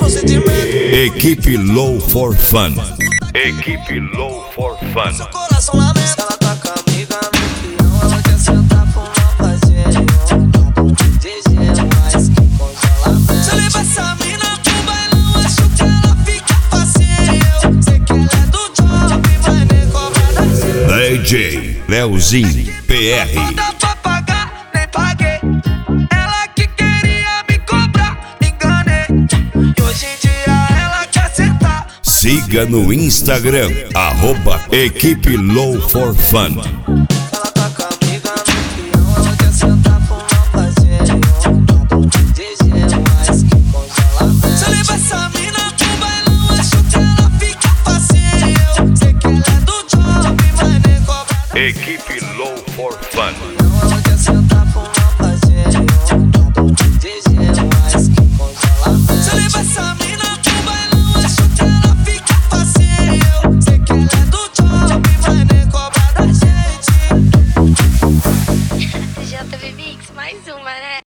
Equipe Low for Fun. Equipe Low for Fun. Seu coração lamenta. Ela tá com a amiga no ela quer sentar pra uma fazer mais que congelamento. Se eu levar essa mina pro bailão, acho que ela fica facinho. Eu sei que ela é do job, mas nem cobra da gente. DJ Leozinho PR. Não dá pra pagar, nem paguei. Ela que queria me cobrar, me enganei. E hoje em dia ela quer sentar. Siga no Instagram, @Equipe Low for Fun. Ela tá com a amiga no ela quer sentar pra uma fazer mais que congelamento. Se eu levar essa mina pro bailão, acho que ela fica facinho. Eu sei que ela é do job, mas nem cobra. Equipe Low for Fun. Ela